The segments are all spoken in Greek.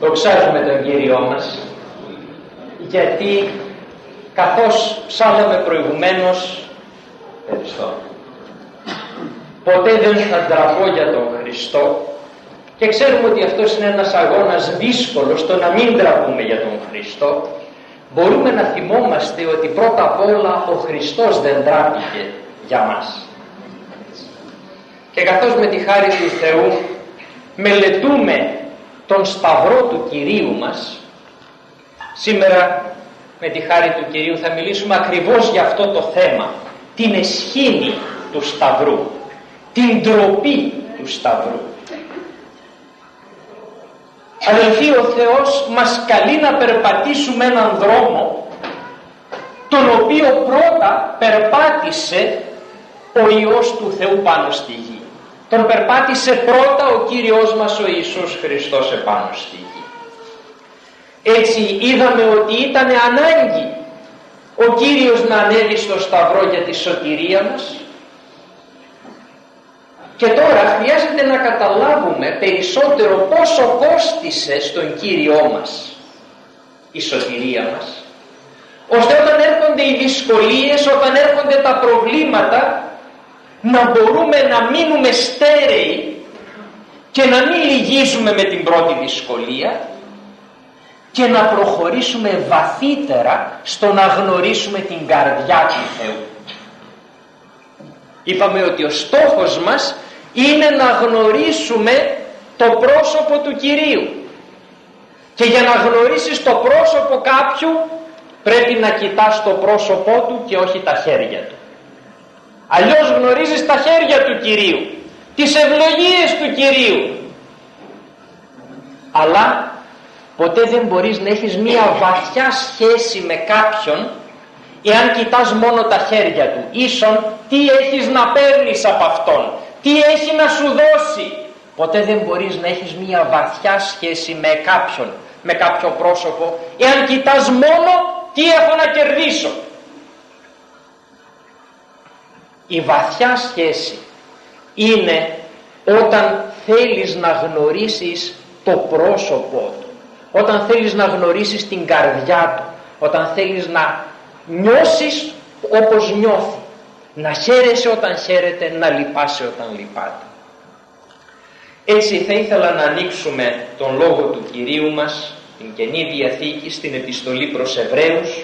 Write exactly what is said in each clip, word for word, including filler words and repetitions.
Δοξάζουμε τον Κύριό μας, γιατί καθώς ψάλαμε προηγουμένως, ευχαριστώ, ποτέ δεν θα ντραπώ για τον Χριστό, και ξέρουμε ότι αυτός είναι ένας αγώνας δύσκολος, το να μην ντραπούμε για τον Χριστό. Μπορούμε να θυμόμαστε ότι πρώτα απ' όλα ο Χριστός δεν ντράπηκε για μας. Και καθώς με τη χάρη του Θεού μελετούμε τον Σταυρό του Κυρίου μας, σήμερα με τη χάρη του Κυρίου θα μιλήσουμε ακριβώς για αυτό το θέμα, την αισχήνη του Σταυρού, την ντροπή του Σταυρού. Αδελφοί, ο Θεός μας καλεί να περπατήσουμε έναν δρόμο τον οποίο πρώτα περπάτησε ο Υιός του Θεού πάνω στη γη. Τον περπάτησε πρώτα ο Κύριος μας ο Ιησούς Χριστός επάνω στη γη. Έτσι είδαμε ότι ήταν ανάγκη ο Κύριος να ανέβει στο Σταυρό για τη σωτηρία μας. Και τώρα χρειάζεται να καταλάβουμε περισσότερο πόσο κόστισε στον Κύριό μας η σωτηρία μας, ώστε όταν έρχονται οι δυσκολίες, όταν έρχονται τα προβλήματα, να μπορούμε να μείνουμε στέρεοι και να μην λυγίζουμε με την πρώτη δυσκολία και να προχωρήσουμε βαθύτερα στο να γνωρίσουμε την καρδιά του Θεού. Είπαμε ότι ο στόχος μας είναι να γνωρίσουμε το πρόσωπο του Κυρίου, και για να γνωρίσεις το πρόσωπο κάποιου πρέπει να κοιτάς το πρόσωπό του και όχι τα χέρια του. Αλλιώς γνωρίζεις τα χέρια του Κυρίου, τις ευλογίες του Κυρίου, αλλά ποτέ δεν μπορείς να έχεις μία βαθιά σχέση με κάποιον εάν κοιτάς μόνο τα χέρια του. Ίσον τι έχεις να παίρνεις από αυτόν, τι έχει να σου δώσει. Ποτέ δεν μπορείς να έχεις μία βαθιά σχέση με κάποιον, με κάποιο πρόσωπο, εάν κοιτάς μόνο τι έχω να κερδίσω. Η βαθιά σχέση είναι όταν θέλεις να γνωρίσεις το πρόσωπό του, όταν θέλεις να γνωρίσεις την καρδιά του, όταν θέλεις να νιώσεις όπως νιώθει, να χαίρεσαι όταν χαίρεται, να λυπάσαι όταν λυπάται. Έτσι θα ήθελα να ανοίξουμε τον λόγο του Κυρίου μας, την Καινή Διαθήκη, στην επιστολή προς Εβραίους,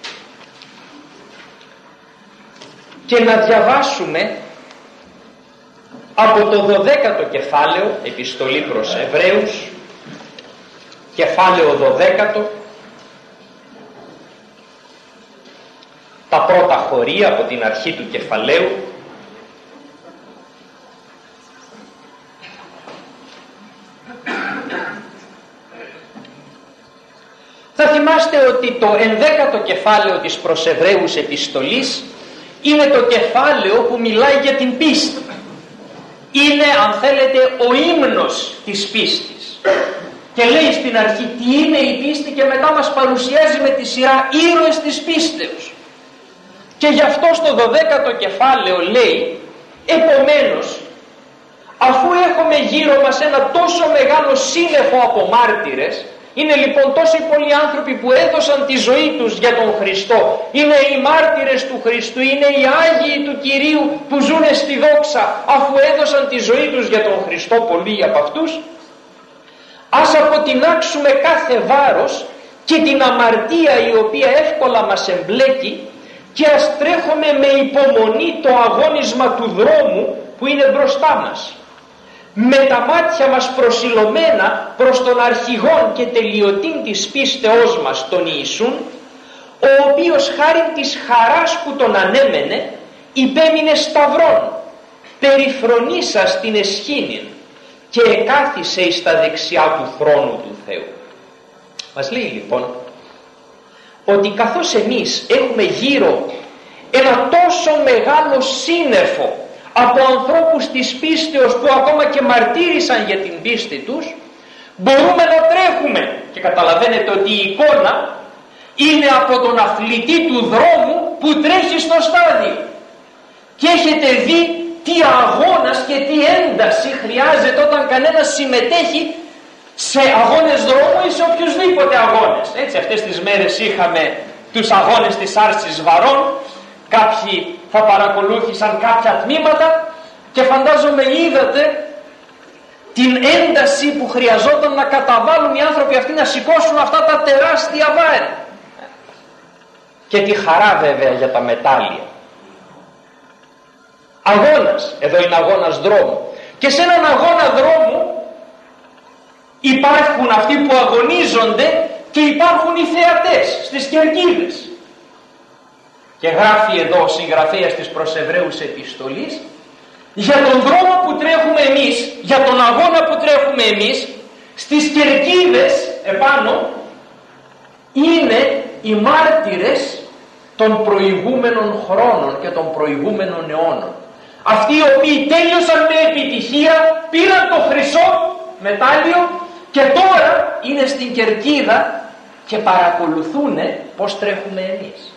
και να διαβάσουμε από το δωδέκατο κεφάλαιο, επιστολή προς Εβραίους, κεφάλαιο δωδέκατο, τα πρώτα χωρία από την αρχή του κεφαλαίου, θα θυμάστε ότι το ενδέκατο κεφάλαιο της προς Εβραίους επιστολής είναι το κεφάλαιο που μιλάει για την πίστη. Είναι, αν θέλετε, ο ύμνος της πίστης. Και λέει στην αρχή τι είναι η πίστη και μετά μας παρουσιάζει με τη σειρά ήρωες της πίστεως. Και γι' αυτό στο δωδέκατο κεφάλαιο λέει, επομένως, αφού έχουμε γύρω μας ένα τόσο μεγάλο σύννεφο από μάρτυρες, είναι λοιπόν τόσοι πολλοί άνθρωποι που έδωσαν τη ζωή τους για τον Χριστό, είναι οι μάρτυρες του Χριστού, είναι οι Άγιοι του Κυρίου που ζουν στη δόξα αφού έδωσαν τη ζωή τους για τον Χριστό, πολλοί από αυτούς, ας αποτινάξουμε κάθε βάρος και την αμαρτία η οποία εύκολα μας εμπλέκει και ας τρέχουμε με υπομονή το αγώνισμα του δρόμου που είναι μπροστά μας, με τα μάτια μας προσιλωμένα προς τον αρχηγόν και τελειωτήν της πίστεώς μας, τον Ιησούν, ο οποίος χάριν της χαράς που τον ανέμενε υπέμεινε σταυρών, περιφρονήσας την εσχήνην, και εκάθισε εις τα δεξιά του θρόνου του Θεού. Μας λέει λοιπόν ότι καθώς εμείς έχουμε γύρω ένα τόσο μεγάλο σύννεφο από ανθρώπους της πίστεως που ακόμα και μαρτύρησαν για την πίστη τους, μπορούμε να τρέχουμε. Και καταλαβαίνετε ότι η εικόνα είναι από τον αθλητή του δρόμου που τρέχει στο στάδιο. Και έχετε δει τι αγώνας και τι ένταση χρειάζεται όταν κανένας συμμετέχει σε αγώνες δρόμου ή σε οποιουσδήποτε αγώνες. Έτσι, αυτές τις μέρες είχαμε τους αγώνες της άρσης βαρών, κάποιοι θα παρακολούθησαν κάποια τμήματα και φαντάζομαι είδατε την ένταση που χρειαζόταν να καταβάλουν οι άνθρωποι αυτοί να σηκώσουν αυτά τα τεράστια βάρη. Και τη χαρά βέβαια για τα μετάλλια. Αγώνας, εδώ είναι αγώνας δρόμου. Και σε έναν αγώνα δρόμου υπάρχουν αυτοί που αγωνίζονται και υπάρχουν οι θεατές στις κερκίδες. Και γράφει εδώ ο συγγραφέας της προς Εβραίους επιστολής, για τον δρόμο που τρέχουμε εμείς, για τον αγώνα που τρέχουμε εμείς, στις κερκίδες επάνω είναι οι μάρτυρες των προηγούμενων χρόνων και των προηγούμενων αιώνων. Αυτοί οι οποίοι τέλειωσαν με επιτυχία, πήραν το χρυσό μετάλλιο και τώρα είναι στην κερκίδα και παρακολουθούν πώς τρέχουμε εμείς.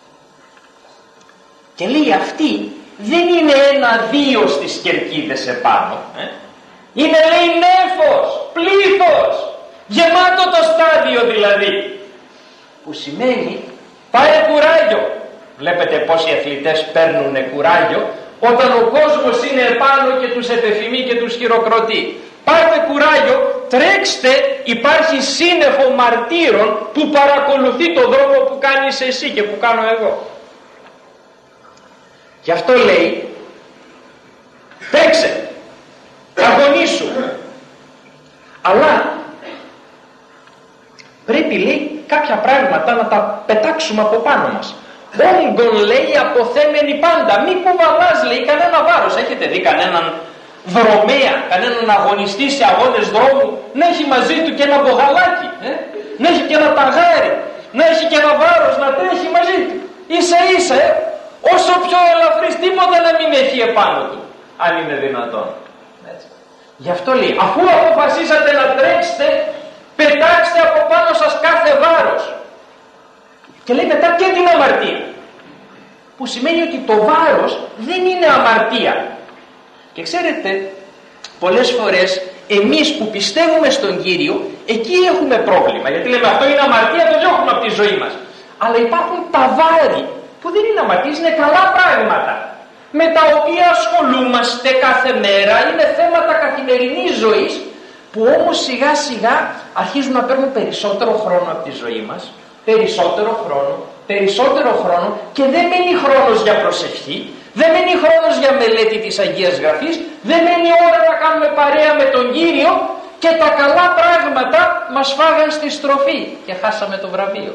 Και λέει αυτοί δεν είναι ένα-δύο στις κερκίδες επάνω. Ε? Είναι λέει νέφος, πλήθος, γεμάτο το στάδιο δηλαδή. Που σημαίνει πάρε κουράγιο. Βλέπετε πως οι αθλητές παίρνουν κουράγιο όταν ο κόσμος είναι επάνω και τους επεφημεί και τους χειροκροτεί. Πάρτε κουράγιο, τρέξτε, υπάρχει σύννεφο μαρτύρων που παρακολουθεί τον δρόμο που κάνεις εσύ και που κάνω εγώ. Γι' αυτό λέει, τρέξε, αγωνίσου. Αλλά πρέπει λέει κάποια πράγματα να τα πετάξουμε από πάνω μας. Όγκον λέει αποθέμενη πάντα. Μη κουβαλάς λέει κανένα βάρος. Έχετε δει κανέναν δρομέα, κανέναν αγωνιστή σε αγώνες δρόμου να έχει μαζί του και ένα μπογαλάκι, ε? να έχει και ένα ταγάρι, να έχει και ένα βάρος να τρέχει μαζί του. Ίσα ίσα ε? όσο πιο ελαφρύς, τίποτα να μην έχει επάνω του, αν είναι δυνατόν. Έτσι. Γι' αυτό λέει, αφού αποφασίσατε να τρέξετε, πετάξτε από πάνω σας κάθε βάρος. Και λέει μετά και την αμαρτία, που σημαίνει ότι το βάρος δεν είναι αμαρτία. Και ξέρετε, πολλές φορές εμείς που πιστεύουμε στον Κύριο, εκεί έχουμε πρόβλημα, γιατί λέμε αυτό είναι αμαρτία, το διώχνουμε από τη ζωή μας. Αλλά υπάρχουν τα βάρη που δεν είναι αμαρτίες, είναι καλά πράγματα, με τα οποία ασχολούμαστε κάθε μέρα, είναι θέματα καθημερινής ζωής, που όμως σιγά σιγά αρχίζουν να παίρνουν περισσότερο χρόνο από τη ζωή μας, περισσότερο χρόνο, περισσότερο χρόνο, και δεν μένει χρόνος για προσευχή, δεν μένει χρόνος για μελέτη της Αγίας Γραφής, δεν μένει ώρα να κάνουμε παρέα με τον Κύριο, και τα καλά πράγματα μας φάγαν στη στροφή και χάσαμε το βραβείο.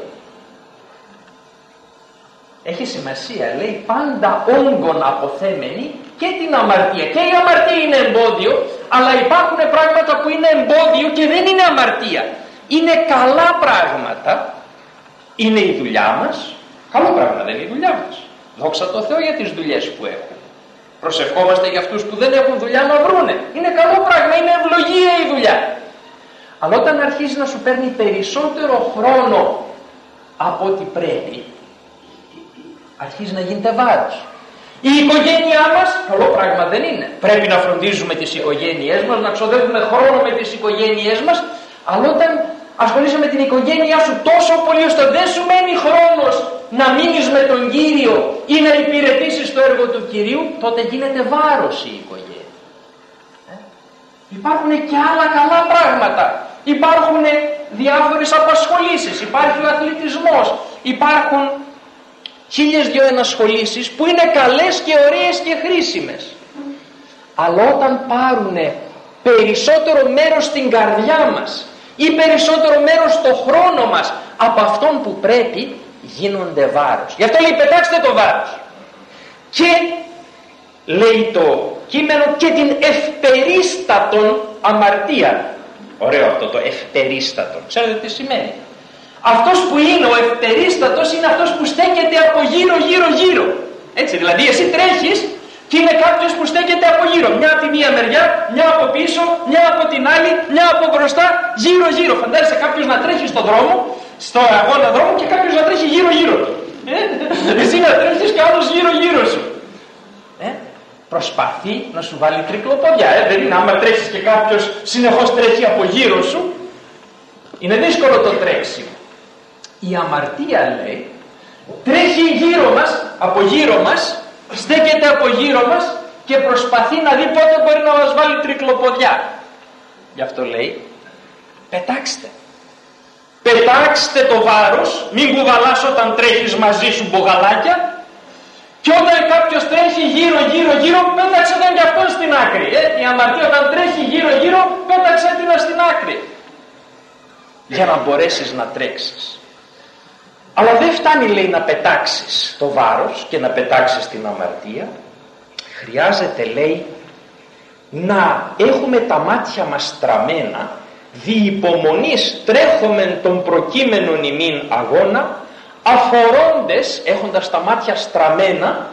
Έχει σημασία, λέει, πάντα όγκον αποθέμενη και την αμαρτία. Και η αμαρτία είναι εμπόδιο, αλλά υπάρχουν πράγματα που είναι εμπόδιο και δεν είναι αμαρτία. Είναι καλά πράγματα. Είναι η δουλειά μας. Καλό πράγμα δεν είναι η δουλειά μας. Δόξα τω Θεώ για τις δουλειές που έχουμε. Προσευχόμαστε για αυτούς που δεν έχουν δουλειά να βρούνε. Είναι καλό πράγμα, είναι ευλογία η δουλειά. Αλλά όταν αρχίζει να σου παίρνει περισσότερο χρόνο από ό,τι πρέπει, αρχίζει να γίνεται βάρος. Η οικογένειά μας, καλό πράγμα δεν είναι. Πρέπει να φροντίζουμε τις οικογένειές μας, να ξοδεύουμε χρόνο με τις οικογένειές μας, αλλά όταν ασχολείσαι με την οικογένειά σου τόσο πολύ ώστε δεν σου μένει χρόνος να μείνεις με τον Κύριο ή να υπηρετήσεις το έργο του Κυρίου, τότε γίνεται βάρος η οικογένεια. Ε? Υπάρχουν και άλλα καλά πράγματα. Υπάρχουν διάφορες απασχολήσεις, υπάρχει ο αθλητισμός, υπάρχουν χίλιες δυο ενασχολήσεις που είναι καλές και ωραίες και χρήσιμες. Αλλά όταν πάρουν περισσότερο μέρος στην καρδιά μας ή περισσότερο μέρος στο χρόνο μας από αυτόν που πρέπει, γίνονται βάρος. Γι' αυτό λέει πετάξτε το βάρος. Και λέει το κείμενο και την ευπερίστατον αμαρτία. Ωραίο αυτό το ευπερίστατον. Ξέρετε τι σημαίνει? Αυτός που είναι ο ευπερίστατος είναι αυτός που στέκεται από γύρω γύρω γύρω. Έτσι δηλαδή εσύ τρέχεις και είναι κάποιος που στέκεται από γύρω. Μια από τη μία μεριά, μια από πίσω, μια από την άλλη, μια από μπροστά, γύρω γύρω. Φαντάζεσαι κάποιος να τρέχει στον δρόμο, στο αγώνα δρόμο, και κάποιος να τρέχει γύρω γύρω του. Ε? Εσύ να τρέχεις και άλλος γύρω γύρω σου. Ε? Προσπαθεί να σου βάλει τρικλοπόδια. Ε? Δεν είναι άμα τρέχεις και κάποιος συνεχώς τρέχει από γύρω σου, Είναι δύσκολο το τρέξιμο. Η αμαρτία, λέει, τρέχει γύρω μας, από γύρω μας, στέκεται από γύρω μας και προσπαθεί να δει πότε μπορεί να μας βάλει τρικλοποδιά. Γι' αυτό λέει, πετάξτε. Πετάξτε το βάρος, μην κουβαλάς όταν τρέχεις μαζί σου μπογαλάκια, και όταν κάποιος τρέχει γύρω γύρω γύρω, πέταξε τον και αυτόν στην άκρη. Ε, η αμαρτία όταν τρέχει γύρω γύρω, πέταξε την στην άκρη. Για να μπορέσεις να τρέξεις. Αλλά δεν φτάνει, λέει, να πετάξεις το βάρος και να πετάξεις την αμαρτία. Χρειάζεται, λέει, να έχουμε τα μάτια μας στραμμένα, δι' υπομονής τρέχομεν τον προκείμενον ημίν αγώνα, αφορώντες, έχοντας τα μάτια στραμμένα,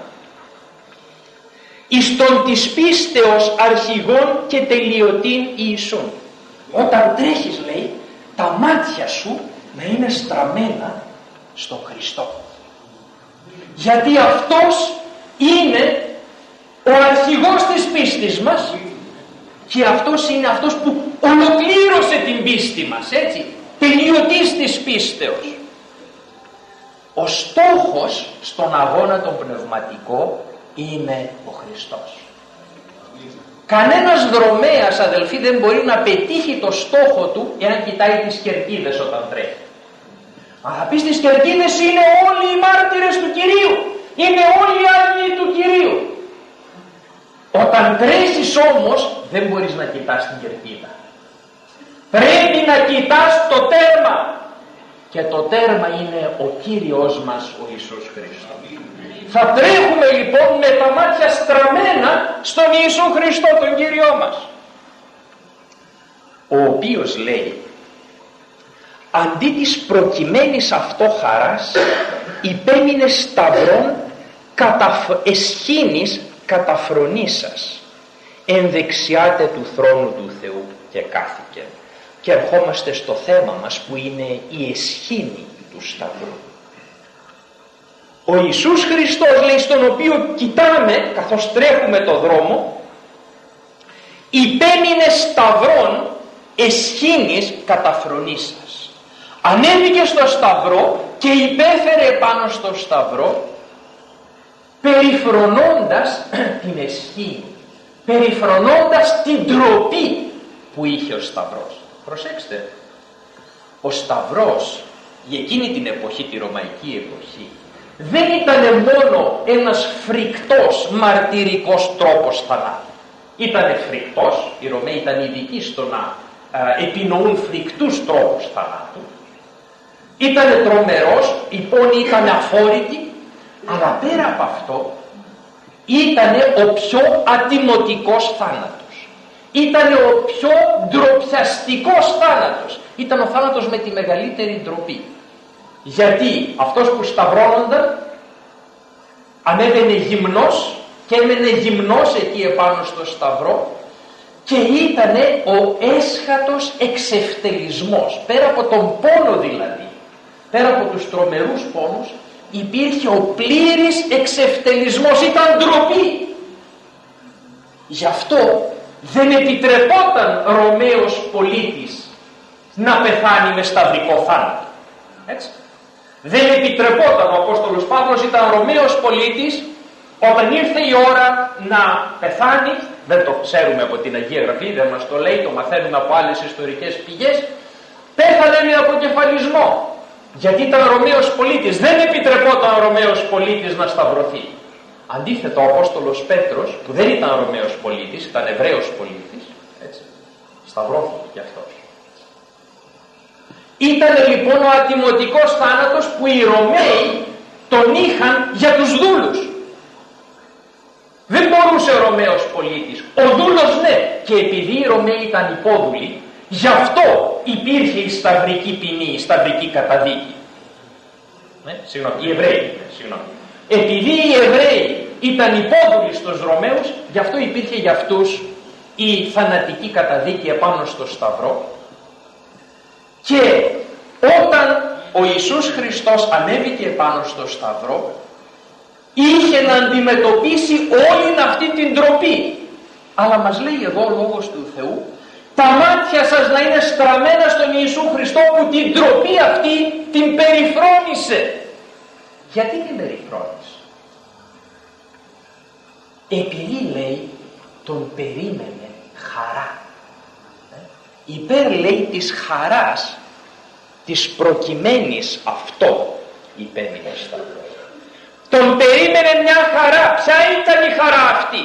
εις τον της πίστεως αρχηγών και τελειωτήν Ιησούν. Όταν τρέχεις, λέει, τα μάτια σου να είναι στραμμένα στον Χριστό. Γιατί αυτός είναι ο αρχηγός της πίστης μας και αυτός είναι αυτός που ολοκλήρωσε την πίστη μας, έτσι, τελειωτής της πίστεως. Ο στόχος στον αγώνα τον πνευματικό είναι ο Χριστός. Κανένας δρομέας, αδελφοί, δεν μπορεί να πετύχει το στόχο του εάν κοιτάει τις κερκίδες όταν τρέχει. Αν θα πεις τις κερκίδες, είναι όλοι οι μάρτυρες του Κυρίου, είναι όλοι οι άγιοι του Κυρίου. Όταν τρέχεις όμως δεν μπορείς να κοιτάς την κερκίδα. Πρέπει να κοιτάς το τέρμα. Και το τέρμα είναι ο Κύριος μας, ο Ιησούς Χριστός. Θα τρέχουμε λοιπόν με τα μάτια στραμμένα στον Ιησού Χριστό, τον Κύριό μας, ο οποίος, λέει, αντί της προκειμένης αυτό χαράς υπέμεινε σταυρών καταφ... εσχήνης καταφρονήσας εν δεξιάτε του θρόνου του Θεού και κάθηκε. Και ερχόμαστε στο θέμα μας που είναι η εσχήνη του σταυρού. Ο Ιησούς Χριστός, λέει, στον οποίο κοιτάμε καθώς τρέχουμε το δρόμο, υπέμεινε σταυρών εσχήνης καταφρονήσας. Ανέβηκε στο σταυρό και υπέφερε πάνω στο σταυρό, περιφρονώντας την εσχήνη, περιφρονώντας την ντροπή που είχε ο σταυρός. Προσέξτε, ο σταυρός για εκείνη την εποχή, τη ρωμαϊκή εποχή, δεν ήταν μόνο ένας φρικτός μαρτυρικός τρόπος θανάτου. Ήτανε φρικτός, οι Ρωμαίοι ήταν ειδικοί στο να α, επινοούν φρικτούς τρόπους θανάτου. Ήτανε τρομερός, οι πόνοι ήταν αφόρητοι, αλλά πέρα από αυτό ήτανε ο πιο ατιμωτικός θάνατος. Ήταν ο πιο ντροπιαστικός θάνατος. Ήταν ο θάνατος με τη μεγαλύτερη ντροπή. Γιατί αυτός που σταυρώνονταν ανέβαινε γυμνός και έμενε γυμνός εκεί επάνω στο σταυρό και ήτανε ο έσχατος εξευτελισμός. Πέρα από τον πόνο δηλαδή, πέρα από τους τρομερούς πόνους, υπήρχε ο πλήρης εξευτελισμός, ήταν ντροπή. Γι' αυτό δεν επιτρεπόταν Ρωμαίος πολίτης να πεθάνει με σταυρικό θάνατο. Έτσι. Δεν επιτρεπόταν. Ο Απόστολος Παύλος ήταν Ρωμαίος πολίτης. Όταν ήρθε η ώρα να πεθάνει, δεν το ξέρουμε από την Αγία Γραφή, δεν μας το λέει, το μαθαίνουμε από άλλες ιστορικές πηγές, πέθανε με αποκεφαλισμό. Γιατί ήταν Ρωμαίος πολίτης. Δεν επιτρεπόταν ο Ρωμαίος πολίτης να σταυρωθεί. Αντίθετα, ο Απόστολος Πέτρος, που δεν ήταν Ρωμαίος πολίτης, ήταν Εβραίος πολίτης, έτσι, σταυρώθηκε κι αυτός. Ήταν λοιπόν ο ατιμωτικός θάνατος που οι Ρωμαίοι τον είχαν για τους δούλους. Δεν μπορούσε ο Ρωμαίος πολίτης. Ο δούλος ναι. Και επειδή οι Ρωμαίοι ήταν υπόδουλοι, γι' αυτό υπήρχε η σταυρική ποινή, η σταυρική καταδίκη. Ναι, συγγνώμη, οι Εβραίοι, συγγνώμη. Επειδή οι Εβραίοι ήταν υπόδουλοι στους Ρωμαίους, γι' αυτό υπήρχε για αυτούς η θανατική καταδίκη επάνω στο σταυρό. Και όταν ο Ιησούς Χριστός ανέβηκε επάνω στο σταυρό, είχε να αντιμετωπίσει όλη αυτή την ντροπή. Αλλά μας λέει εδώ ο Λόγος του Θεού, τα μάτια σας να είναι στραμμένα στον Ιησού Χριστό που την ντροπή αυτή την περιφρόνησε. Γιατί την περιφρόνησε? Επειδή, λέει, τον περίμενε χαρά. Υπέρ, λέει, της χαράς της προκειμένης αυτό υπέμεινε σταυρό. Τον περίμενε μια χαρά. Ποια ήταν η χαρά αυτή?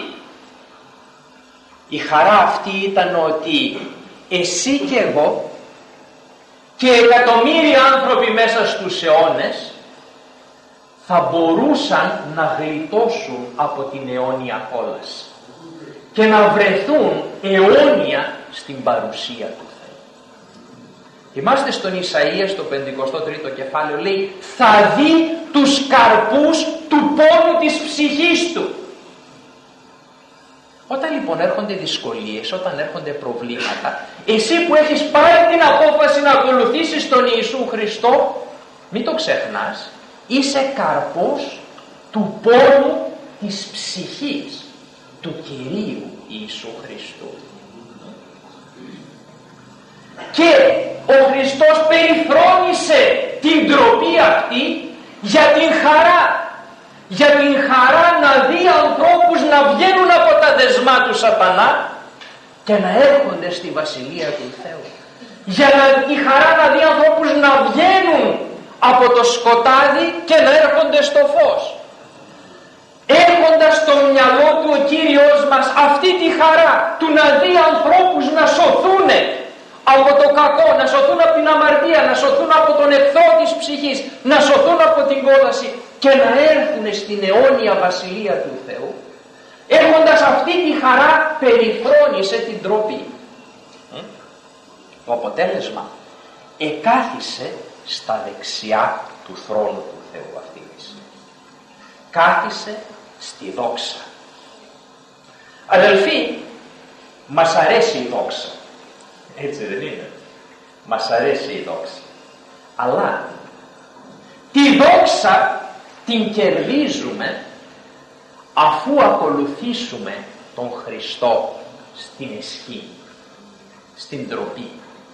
Η χαρά αυτή ήταν ότι εσύ και εγώ και εκατομμύρια άνθρωποι μέσα στους αιώνες θα μπορούσαν να γλιτώσουν από την αιώνια κόλαση και να βρεθούν αιώνια στην παρουσία του Θεού. Θυμάστε στον Ισαΐα στο πενηκοστό τρίτο κεφάλαιο, λέει, θα δει τους καρπούς του πόνου της ψυχής του. Όταν λοιπόν έρχονται δυσκολίες, όταν έρχονται προβλήματα, εσύ που έχεις πάρει την απόφαση να ακολουθήσεις τον Ιησού Χριστό, μην το ξεχνάς, είσαι καρπός του πόνου της ψυχής του Κυρίου Ιησού Χριστού. Και ο Χριστός περιφρόνησε την ντροπή αυτή για την χαρά. Για την χαρά να δει ανθρώπους να βγαίνουν από τα δεσμά του σατανά και να έρχονται στη Βασιλεία του Θεού. Για να, η χαρά να δει ανθρώπους να βγαίνουν από το σκοτάδι και να έρχονται στο φως. Έχοντας στο μυαλό του ο Κύριος μας αυτή τη χαρά του να δει ανθρώπους να σωθούν από το κακό, να σωθούν από την αμαρτία, να σωθούν από τον εχθρό της ψυχής, να σωθούν από την κόλαση και να έρθουν στην αιώνια Βασιλεία του Θεού, έχοντας αυτή τη χαρά περιφρόνησε την ντροπή. Το αποτέλεσμα, εκάθισε στα δεξιά του θρόνου του Θεού αυτή τη στιγμή. Κάθισε στη δόξα. Αδελφοί, μας αρέσει η δόξα. Έτσι δεν είναι? Μας αρέσει η δόξα. Αλλά τη δόξα την κερδίζουμε αφού ακολουθήσουμε τον Χριστό στην εσχή, στην ντροπή.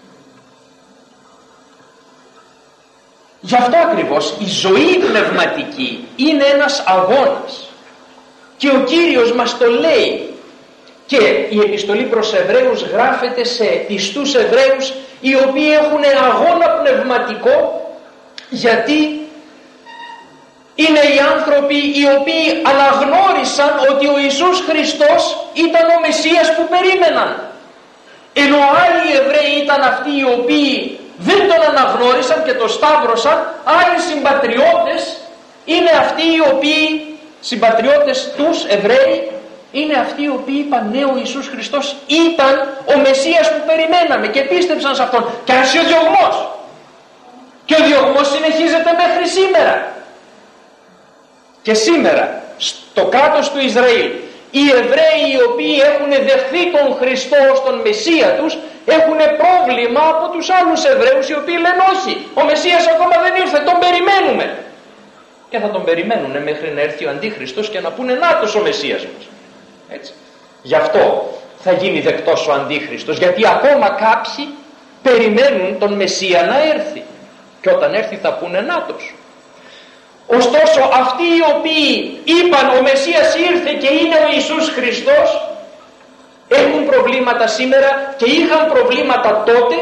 Γι' αυτό ακριβώς η ζωή πνευματική είναι ένας αγώνας και ο Κύριος μας το λέει. Και η επιστολή προς Εβραίους γράφεται σε πιστούς Εβραίους οι οποίοι έχουν αγώνα πνευματικό, γιατί είναι οι άνθρωποι οι οποίοι αναγνώρισαν ότι ο Ιησούς Χριστός ήταν ο Μεσσίας που περίμεναν. Ενώ άλλοι Εβραίοι ήταν αυτοί οι οποίοι δεν τον αναγνώρισαν και τον σταύρωσαν. Άλλοι συμπατριώτες είναι αυτοί οι οποίοι, συμπατριώτες τους Εβραίοι, είναι αυτοί οι οποίοι είπαν ναι, ο Ιησούς Χριστός ήταν ο Μεσσίας που περιμέναμε και πίστεψαν σε Αυτόν. Και άρχισε ο διωγμός. Και ο διωγμός συνεχίζεται μέχρι σήμερα. Και σήμερα στο κράτος του Ισραήλ οι Εβραίοι οι οποίοι έχουν δεχθεί τον Χριστό ως τον Μεσσία τους έχουν πρόβλημα από τους άλλους Εβραίους οι οποίοι λένε όχι, ο Μεσσίας ακόμα δεν ήρθε, τον περιμένουμε. Και θα τον περιμένουν μέχρι να έρθει ο Αντίχριστος και να πούνε νάτος ο Μεσσίας μας. Έτσι. Γι' αυτό θα γίνει δεκτός ο Αντίχριστος, γιατί ακόμα κάποιοι περιμένουν τον Μεσσία να έρθει και όταν έρθει θα πούνε νάτος. Ωστόσο αυτοί οι οποίοι είπαν ο Μεσσίας ήρθε και είναι ο Ιησούς Χριστός έχουν προβλήματα σήμερα και είχαν προβλήματα τότε,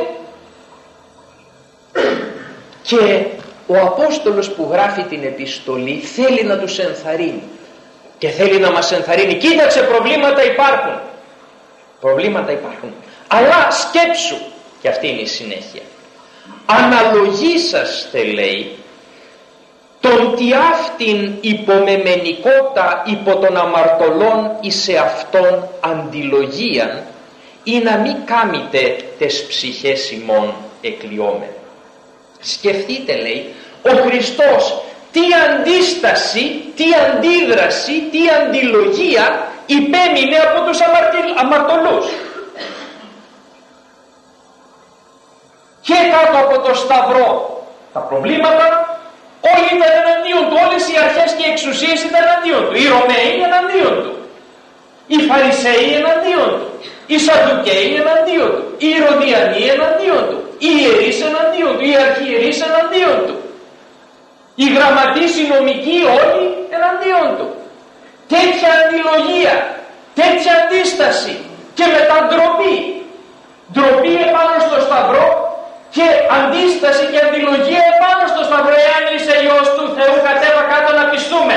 και ο Απόστολος που γράφει την επιστολή θέλει να τους ενθαρρύνει και θέλει να μας ενθαρρύνει. Κοίταξε, προβλήματα υπάρχουν. Προβλήματα υπάρχουν. Αλλά σκέψου, και αυτή είναι η συνέχεια, αναλογήσαστε, λέει, τον τι αυτήν υπομεμενικότα υπό των αμαρτωλών εις εαυτόν αντιλογίαν, ή να μη κάμετε τες ψυχές ημών εκλειόμενα. Σκεφτείτε, λέει, ο Χριστός τι αντίσταση, τι αντίδραση, τι αντιλογία υπέμεινε από τους αμαρτωλούς. Και κάτω από το σταυρό τα προβλήματα, όλοι ήταν εναντίον του, όλες οι αρχές και οι εξουσίες ήταν εναντίον του. Οι Ρωμαίοι εναντίον του, οι Φαρισαίοι εναντίον του, οι Σαδδουκαίοι εναντίον του, οι Ηρωδιανοί εναντίον του, οι ιερείς εναντίον του, οι αρχιερείς εναντίον του, οι γραμματείς, οι νομικοί όλοι εναντίον του. Τέτοια αντιλογία, τέτοια αντίσταση και μετά ντροπή. Ντροπή επάνω στο σταυρό και αντίσταση και αντιλογία επάνω στο σταυρό. Εάν είσαι Υιός του Θεού, κατέβα κάτω να πιστούμε.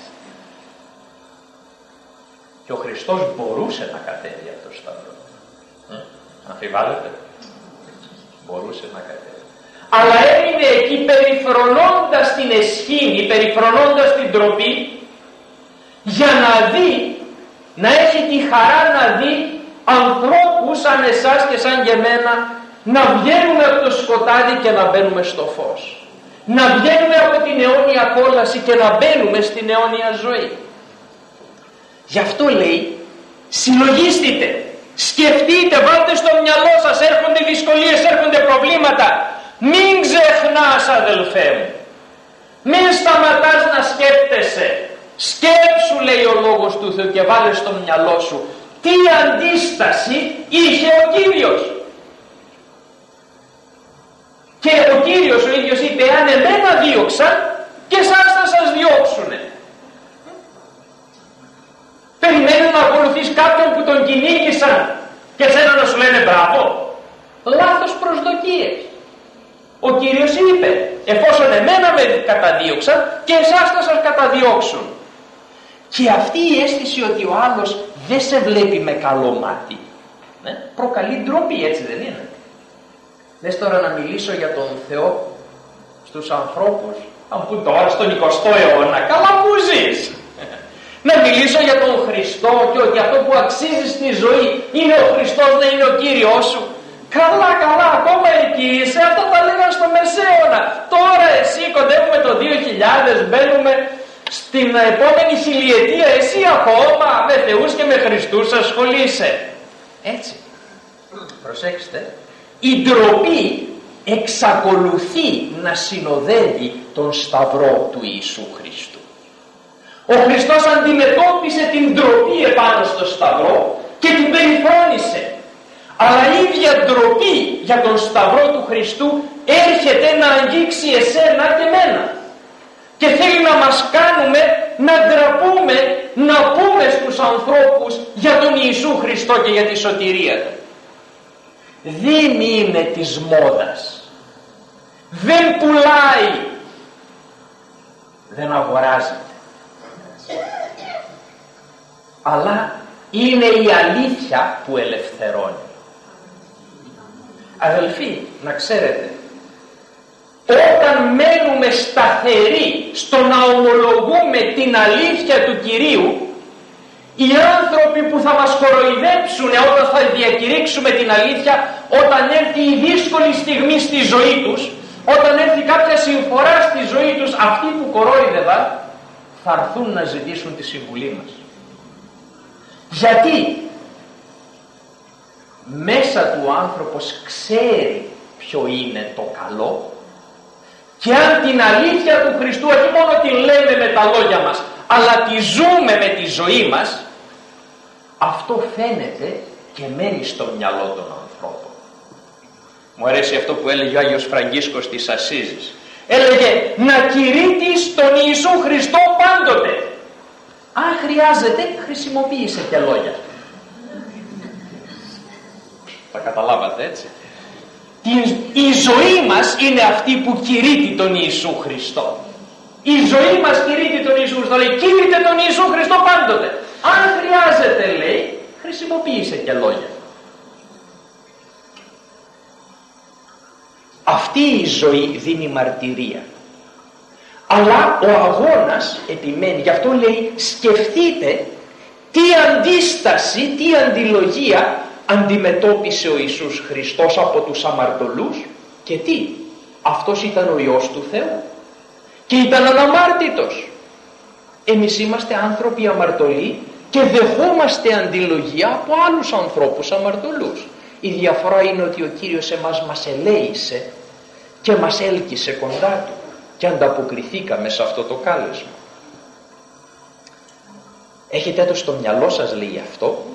Και ο Χριστός μπορούσε να κατέβει από το σταυρό. Ε, αμφιβάλλετε? Μπορούσε να κατέβει. Αλλά έμεινε εκεί περιφρονώντας την αισχήνη, περιφρονώντας την ντροπή, για να δει, να έχει τη χαρά να δει ανθρώπους σαν εσάς και σαν και εμένα να βγαίνουμε από το σκοτάδι και να μπαίνουμε στο φως. Να βγαίνουμε από την αιώνια κόλαση και να μπαίνουμε στην αιώνια ζωή. Γι' αυτό λέει, συλλογίστητε, σκεφτείτε, βάλτε στο μυαλό σας, έρχονται δυσκολίες, έρχονται προβλήματα. Μην ξεχνάς, αδελφέ μου, μην σταματάς να σκέπτεσαι. Σκέψου, λέει ο λόγος του Θεού, και βάλε στο μυαλό σου τι αντίσταση είχε ο Κύριος. Και ο Κύριος ο ίδιος είπε, αν εμένα δίωξαν, και εσάς θα σας διώξουνε. Περιμένει να ακολουθείς κάποιον που τον κυνήγησαν και σένα να σου λένε μπράβο? Λάθος προσδοκίες. Ο Κύριος είπε, εφόσον εμένα με καταδίωξαν, και εσάς θα σας καταδιώξουν. Και αυτή η αίσθηση ότι ο άλλος δεν σε βλέπει με καλό μάτι, ναι, προκαλεί ντροπή, έτσι δεν είναι? Δες τώρα να μιλήσω για τον Θεό στους ανθρώπους, αν πούν τώρα στον εικοστό αιώνα, καλά που ζεις. Να μιλήσω για τον Χριστό και ότι αυτό που αξίζει στη ζωή είναι ο Χριστός, να είναι ο Κύριος σου. Καλά, καλά, ακόμα εκεί είσαι, αυτά τα λέγανε στο Μεσαίωνα. Τώρα εσύ κοντεύουμε το δύο χιλιάδες, μπαίνουμε στην επόμενη χιλιετία, εσύ ακόμα με θεούς και με Χριστούς ασχολείσαι. Έτσι, προσέξτε, η ντροπή εξακολουθεί να συνοδεύει τον σταυρό του Ιησού Χριστού. Ο Χριστός αντιμετώπισε την ντροπή επάνω στο σταυρό και την περιφρόνησε. Αλλά η ίδια ντροπή για τον σταυρό του Χριστού έρχεται να αγγίξει εσένα και μένα. Και θέλει να μας κάνουμε να ντραπούμε, να πούμε στους ανθρώπους για τον Ιησού Χριστό και για τη σωτηρία του. Δεν είναι της μόδας. Δεν πουλάει. Δεν αγοράζεται. Αλλά είναι η αλήθεια που ελευθερώνει. Αδελφοί, να ξέρετε, όταν μένουμε σταθεροί στο να ομολογούμε την αλήθεια του Κυρίου, οι άνθρωποι που θα μας κοροϊδέψουν όταν θα διακηρύξουμε την αλήθεια, όταν έρθει η δύσκολη στιγμή στη ζωή τους, όταν έρθει κάποια συμφορά στη ζωή τους, αυτοί που κορόιδευαν θα έρθουν να ζητήσουν τη συμβουλή μας. Γιατί μέσα του ο άνθρωπος ξέρει ποιο είναι το καλό, και αν την αλήθεια του Χριστού όχι μόνο την λέμε με τα λόγια μας, αλλά τη ζούμε με τη ζωή μας, αυτό φαίνεται και μένει στο μυαλό των ανθρώπων. Μου αρέσει αυτό που έλεγε ο Άγιος Φραγκίσκος της Ασσίζης. Έλεγε να κηρύττεις τον Ιησού Χριστό πάντοτε. Αν χρειάζεται, χρησιμοποίησε και λόγια. Τα καταλάβατε, έτσι? Η ζωή μας είναι αυτή που κηρύττει τον Ιησού Χριστό. Η ζωή μας κηρύττει τον Ιησού Χριστό. Λέει, κήρυτε τον Ιησού Χριστό πάντοτε. Αν χρειάζεται, λέει, χρησιμοποίησε και λόγια. Αυτή η ζωή δίνει μαρτυρία. Αλλά ο αγώνας επιμένει. Γι' αυτό λέει, σκεφτείτε τι αντίσταση, τι αντιλογία αντιμετώπισε ο Ιησούς Χριστός από τους αμαρτωλούς, και τι, αυτός ήταν ο Υιός του Θεού και ήταν αναμάρτητος. Εμείς είμαστε άνθρωποι αμαρτωλοί και δεχόμαστε αντιλογία από άλλους ανθρώπους αμαρτωλούς. Η διαφορά είναι ότι ο Κύριος εμάς μας ελέησε και μας έλκυσε κοντά του και ανταποκριθήκαμε σε αυτό το κάλεσμα. Έχετε το στο μυαλό σας, λέει αυτό,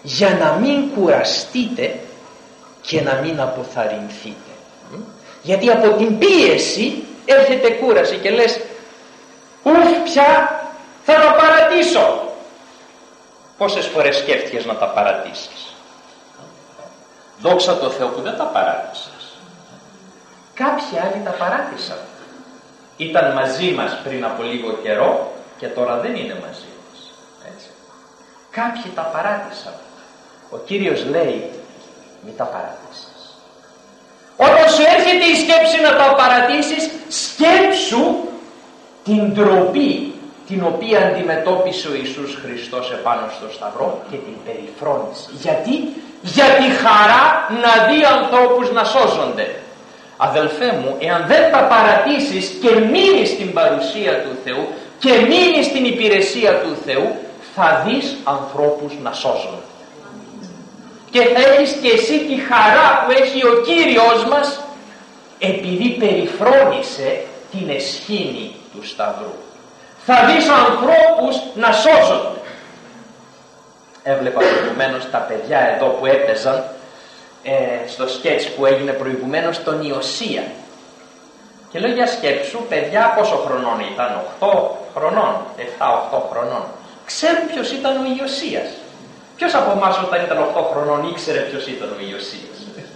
για να μην κουραστείτε και να μην αποθαρρυνθείτε. Γιατί από την πίεση έρχεται κούραση και λες, ουφ, πια θα τα παρατήσω. Πόσες φορές σκέφτηκες να τα παρατήσεις? Δόξα τω Θεώ που δεν τα παράτησες. Κάποιοι άλλοι τα παράτησαν. Ήταν μαζί μας πριν από λίγο καιρό και τώρα δεν είναι μαζί μας. Έτσι. Κάποιοι τα παράτησαν. Ο Κύριος λέει, μην τα παρατήσεις. Όταν σου έρχεται η σκέψη να τα παρατήσεις, σκέψου την ντροπή την οποία αντιμετώπισε ο Ιησούς Χριστός επάνω στο Σταυρό και την περιφρόνησε. Γιατί? Για τη χαρά να δει ανθρώπους να σώζονται. Αδελφέ μου, εάν δεν τα παρατήσεις και μείνεις στην παρουσία του Θεού και μείνεις στην υπηρεσία του Θεού, θα δεις ανθρώπους να σώζονται. Και θα έχεις και εσύ τη χαρά που έχει ο Κύριος μας, επειδή περιφρόνησε την εσχήνη του Σταυρού. Θα δεις ανθρώπους να σώζονται. Έβλεπα προηγουμένως τα παιδιά εδώ που έπαιζαν ε, στο σκέτς που έγινε προηγουμένως τον Ιωσία. Και λέω, για σκέψου, παιδιά πόσο χρονών ήταν? οκτώ χρονών, επτά οκτώ χρονών. Ξέρουν ποιος ήταν ο Ιωσίας? Ποιος από εμάς όταν ήταν οκτώ χρονών ήξερε ποιος ήταν ο Ιωσίας?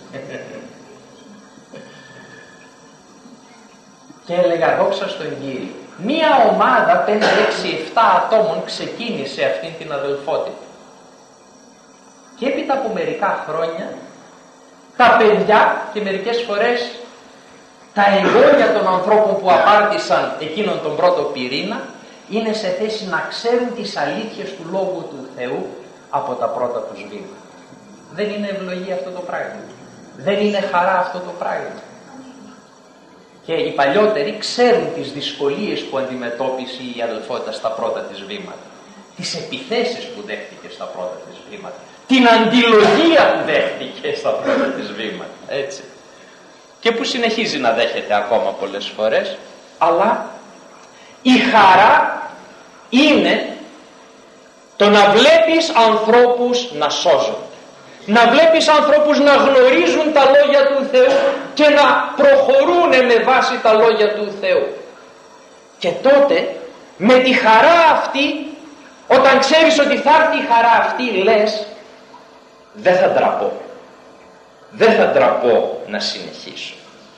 Και έλεγα, δόξα στον Κύριο. Μία ομάδα πέντε έξι επτά ατόμων ξεκίνησε αυτήν την αδελφότητα. Και έπειτα από μερικά χρόνια τα παιδιά και μερικές φορές τα εγγόνια των ανθρώπων που απάρτησαν εκείνον τον πρώτο πυρήνα είναι σε θέση να ξέρουν τις αλήθειες του Λόγου του Θεού από τα πρώτα τους βήματα. Δεν είναι ευλογία αυτό το πράγμα? Δεν είναι χαρά αυτό το πράγμα? Και οι παλιότεροι ξέρουν τις δυσκολίες που αντιμετώπισε η αδελφότητα στα πρώτα της βήματα, τις επιθέσεις που δέχτηκε στα πρώτα της βήματα, την αντιλογία που δέχτηκε στα πρώτα της βήματα, έτσι, και που συνεχίζει να δέχεται ακόμα πολλές φορές. Αλλά η χαρά είναι το να βλέπεις ανθρώπους να σώζονται, να βλέπεις ανθρώπους να γνωρίζουν τα λόγια του Θεού και να προχωρούν με βάση τα λόγια του Θεού. Και τότε με τη χαρά αυτή, όταν ξέρεις ότι θα έρθει η χαρά αυτή, λες, δεν θα ντραπώ, δεν θα ντραπώ να συνεχίσω.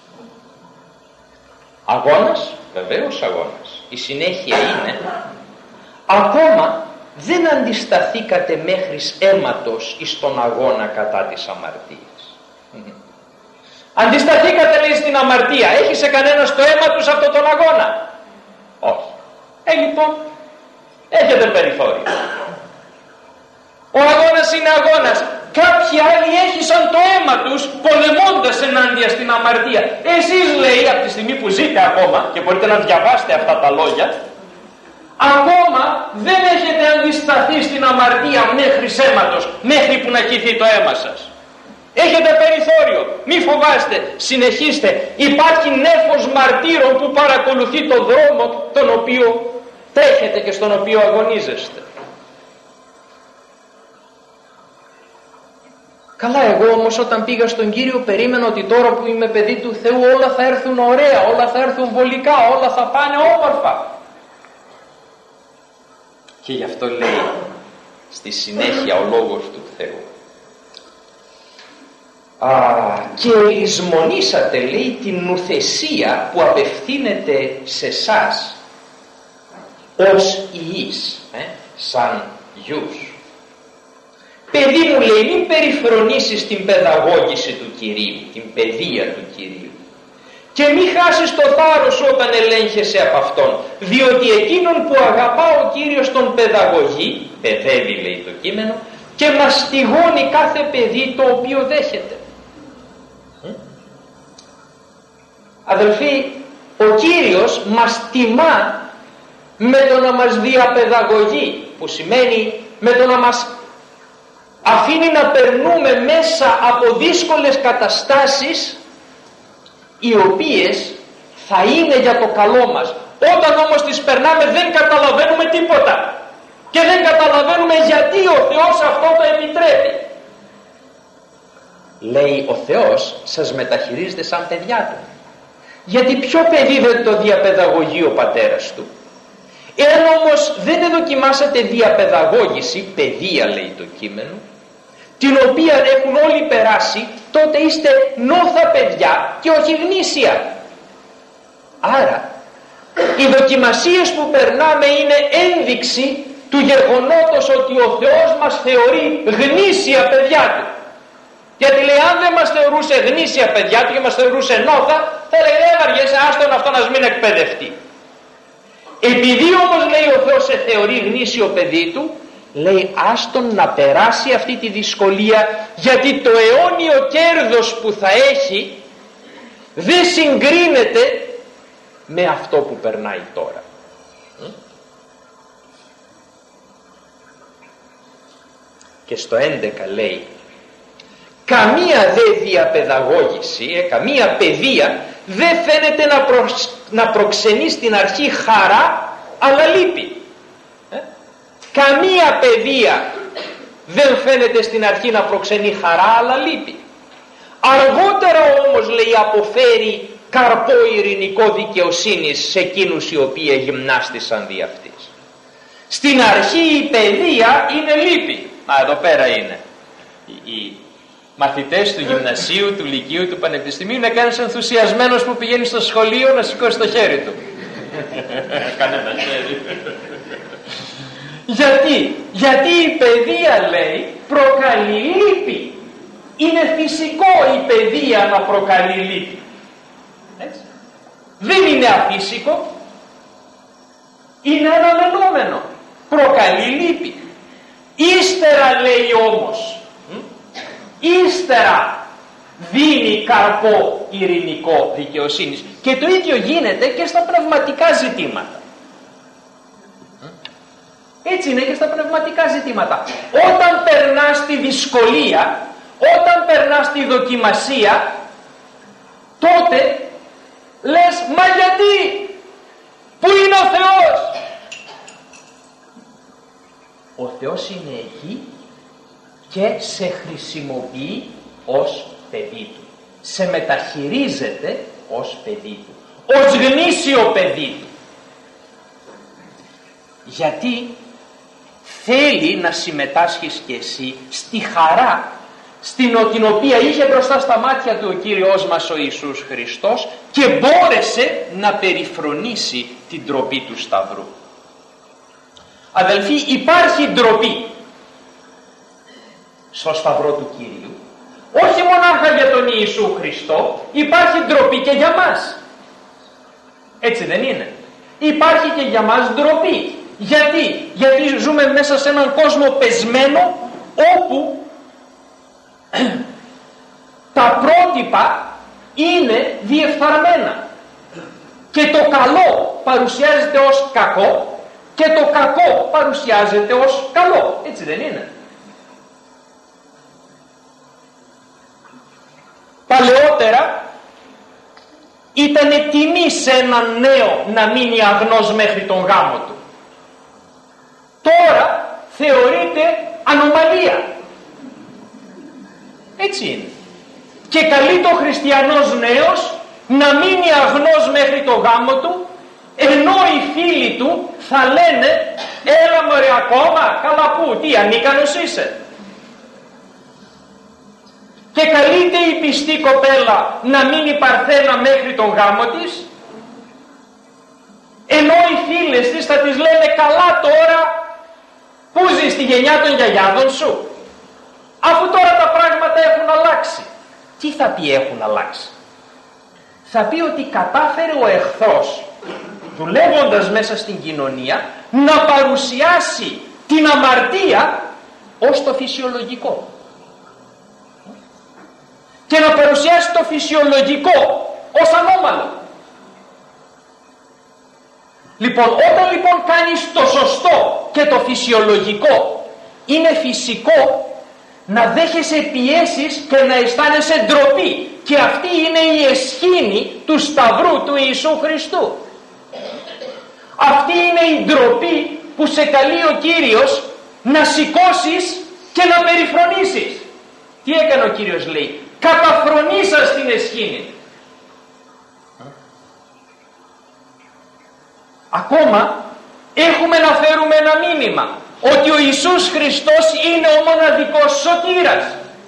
Αγώνας, βεβαίως αγώνας. Η συνέχεια είναι, ακόμα δεν αντισταθήκατε μέχρις αίματος εις τον αγώνα κατά της αμαρτίας. Mm-hmm. Αντισταθήκατε, λέει, στην αμαρτία. Έχεις κανένας το αίμα του σε αυτόν τον αγώνα? Όχι. Ε, λοιπόν, έχετε περιθώριο. Ο αγώνας είναι αγώνας. Κάποιοι άλλοι έχισαν το αίμα τους πολεμώντας ενάντια στην αμαρτία. Εσείς, λέει, από τη στιγμή που ζείτε ακόμα και μπορείτε να διαβάσετε αυτά τα λόγια, ακόμα δεν έχετε αντισταθεί στην αμαρτία μέχρι αίματος, μέχρι που να κηθεί το αίμα σας. Έχετε περιθώριο, μη φοβάστε, συνεχίστε. Υπάρχει νέφος μαρτύρων που παρακολουθεί τον δρόμο τον οποίο τρέχετε και στον οποίο αγωνίζεστε. Καλά, εγώ όμως όταν πήγα στον Κύριο περίμενα ότι τώρα που είμαι παιδί του Θεού όλα θα έρθουν ωραία, όλα θα έρθουν βολικά, όλα θα πάνε όμορφα. Και γι' αυτό λέει στη συνέχεια ο Λόγος του Θεού, Α, και λησμονήσατε, λέει, την νουθεσία που απευθύνεται σε εσάς ως ιείς, ε, σαν γιους. Παιδί μου, λέει, μην περιφρονήσεις την παιδαγώγηση του Κυρίου, την παιδεία του Κυρίου, και μην χάσεις το θάρρος σου όταν ελέγχεσαι από Αυτόν, διότι εκείνον που αγαπά ο Κύριος τον παιδαγωγεί, παιδεύει, λέει το κείμενο, και μαστιγώνει κάθε παιδί το οποίο δέχεται. Ε? Αδελφοί, ο Κύριος μας τιμά με το να μας διαπαιδαγωγεί, που σημαίνει με το να μας αφήνει να περνούμε μέσα από δύσκολες καταστάσεις, οι οποίες θα είναι για το καλό μας. Όταν όμως τις περνάμε δεν καταλαβαίνουμε τίποτα. και δεν καταλαβαίνουμε γιατί ο Θεός αυτό το επιτρέπει. Λέει, ο Θεός σας μεταχειρίζεται σαν παιδιά του. Γιατί ποιο παιδί δεν το διαπαιδαγωγεί ο πατέρας του? Εάν όμως δεν δοκιμάσατε διαπαιδαγώγηση, παιδεία λέει το κείμενο, την οποία έχουν όλοι περάσει, τότε είστε νόθα παιδιά και όχι γνήσια. Άρα οι δοκιμασίες που περνάμε είναι ένδειξη του γεγονότος ότι ο Θεός μας θεωρεί γνήσια παιδιά του. Γιατί λέει, αν δεν μας θεωρούσε γνήσια παιδιά του και μας θεωρούσε νόθα, θα λέει, δεν βαριέσαι, άστον αυτό να μην εκπαιδευτεί. Επειδή όμως λέει ο Θεός σε θεωρεί γνήσιο παιδί του, λέει άστον να περάσει αυτή τη δυσκολία, γιατί το αιώνιο κέρδος που θα έχει δεν συγκρίνεται με αυτό που περνάει τώρα. Και στο έντεκα λέει, καμία δε διαπαιδαγώγηση, ε, καμία παιδεία δεν φαίνεται να, προ, να προξενεί στην αρχή χαρά αλλά λύπη. Ε? Καμία παιδεία δεν φαίνεται στην αρχή να προξενεί χαρά αλλά λύπη. Αργότερα όμως λέει αποφέρει καρπό ειρηνικό δικαιοσύνης σε εκείνους οι οποίοι γυμνάστησαν δι' αυτής. Στην αρχή η παιδεία είναι λύπη. Α, εδώ πέρα είναι. Οι, οι μαθητές του γυμνασίου, του λυκείου, του πανεπιστημίου είναι κανένας ενθουσιασμένος που πηγαίνει στο σχολείο να σηκώσει το χέρι του. Κανένα χέρι. Γιατί, γιατί η παιδεία λέει προκαλεί λύπη. Είναι φυσικό η παιδεία να προκαλεί λύπη. Έτσι. Δεν είναι αφύσικο. Είναι αναμενόμενο. Προκαλεί λύπη. Ύστερα λέει όμως, ύστερα δίνει καρπό ειρηνικό δικαιοσύνης. Και το ίδιο γίνεται και στα πνευματικά ζητήματα. Έτσι είναι και στα πνευματικά ζητήματα. Όταν περνάς τη δυσκολία, όταν περνάς τη δοκιμασία, τότε λες, μα γιατί, πού είναι ο Θεός? Ο Θεός είναι εκεί και σε χρησιμοποιεί ως παιδί του. Σε μεταχειρίζεται ως παιδί του. Ως γνήσιο παιδί του. Γιατί θέλει να συμμετάσχεις και εσύ στη χαρά στην την οποία είχε μπροστά στα μάτια του ο Κύριος μας ο Ιησούς Χριστός και μπόρεσε να περιφρονήσει την ντροπή του Σταυρού. Αδελφοί, υπάρχει ντροπή στο Σταυρό του Κύριου. Όχι μονάχα για τον Ιησού Χριστό, υπάρχει ντροπή και για μας. Έτσι δεν είναι? Υπάρχει και για μας ντροπή. Γιατί? Γιατί ζούμε μέσα σε έναν κόσμο πεσμένο όπου τα πρότυπα είναι διεφθαρμένα και το καλό παρουσιάζεται ως κακό και το κακό παρουσιάζεται ως καλό. Έτσι δεν είναι? Παλαιότερα ήταν τιμή σε έναν νέο να μείνει αγνός μέχρι τον γάμο του. Τώρα θεωρείται ανομαλία. Έτσι είναι. Και καλεί το χριστιανός νέος να μείνει αγνός μέχρι το γάμο του, ενώ οι φίλοι του θα λένε, έλα μωρέ ακόμα, καλά πού, τι ανίκανος είσαι? Και καλείται η πιστή κοπέλα να μείνει παρθένα μέχρι τον γάμο της, ενώ οι φίλες της θα της λένε, καλά τώρα, πού ζεις, στη γενιά των γιαγιάδων σου? Αφού τώρα τα πράγματα έχουν αλλάξει. Τι θα πει έχουν αλλάξει? Θα πει ότι κατάφερε ο εχθρός, δουλεύοντας μέσα στην κοινωνία, να παρουσιάσει την αμαρτία ως το φυσιολογικό. Και να παρουσιάσει το φυσιολογικό ως ανώμαλο. Λοιπόν, όταν λοιπόν κάνεις το σωστό και το φυσιολογικό, είναι φυσικό να δέχεσαι πιέσεις και να αισθάνεσαι ντροπή. Και αυτή είναι η αισχήνη του Σταυρού του Ιησού Χριστού. Αυτή είναι η ντροπή που σε καλεί ο Κύριος να σηκώσεις και να περιφρονήσεις. Τι έκανε ο Κύριος, λέει? Καταφρονήσα στην εσχήνη. Ακόμα έχουμε να φέρουμε ένα μήνυμα ότι ο Ιησούς Χριστός είναι ο μοναδικός σωτήρας.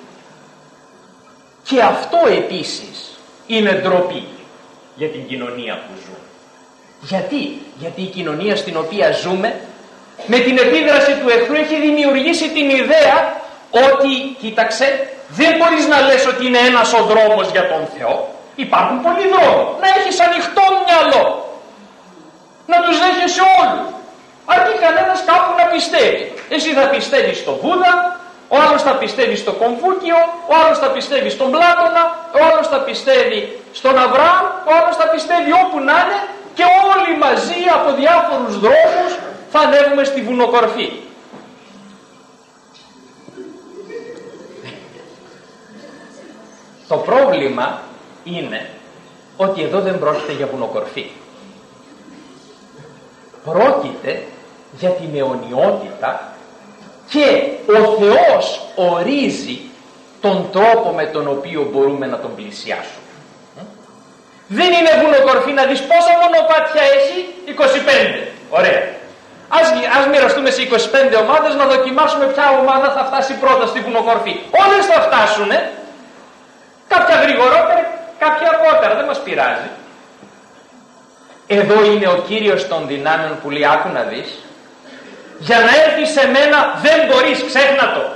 Και αυτό επίσης είναι ντροπή για την κοινωνία που ζούμε. Γιατί? Γιατί η κοινωνία στην οποία ζούμε με την επίδραση του εχθρού έχει δημιουργήσει την ιδέα ότι, κοίταξε, δεν μπορείς να λες ότι είναι ένας ο δρόμος για τον Θεό. Υπάρχουν πολλοί δρόμοι. Να έχεις ανοιχτό μυαλό, να τους δέχεσαι όλους, αρκεί κανένας κάπου να πιστεύει. Εσύ θα πιστεύεις στο Βούδα, ο άλλος θα πιστεύει στο Κομφούκιο, ο άλλος θα πιστεύει στον Πλάτωνα, ο άλλος θα πιστεύει στον Αβραάμ, ο άλλος θα πιστεύει όπου να είναι, και όλοι μαζί από διάφορους δρόμους θα ανέβουμε στη βουνοκορφή. Το πρόβλημα είναι ότι εδώ δεν πρόκειται για βουνοκορφή. Πρόκειται για την αιωνιότητα και ο Θεός ορίζει τον τρόπο με τον οποίο μπορούμε να τον πλησιάσουμε. Δεν είναι βουνοκορφή να δεις πόσα μονοπάτια έχει, είκοσι πέντε. Ωραία. Ας, ας μοιραστούμε σε είκοσι πέντε ομάδες να δοκιμάσουμε ποια ομάδα θα φτάσει πρώτα στη βουνοκορφή. Όλες θα φτάσουνε, κάποια γρηγορότερα, κάποια αργότερα, δεν μας πειράζει. Εδώ είναι ο Κύριος των δυνάμεων που λέει, άκου να δεις, για να έρθεις σε μένα δεν μπορείς, ξέχνα το.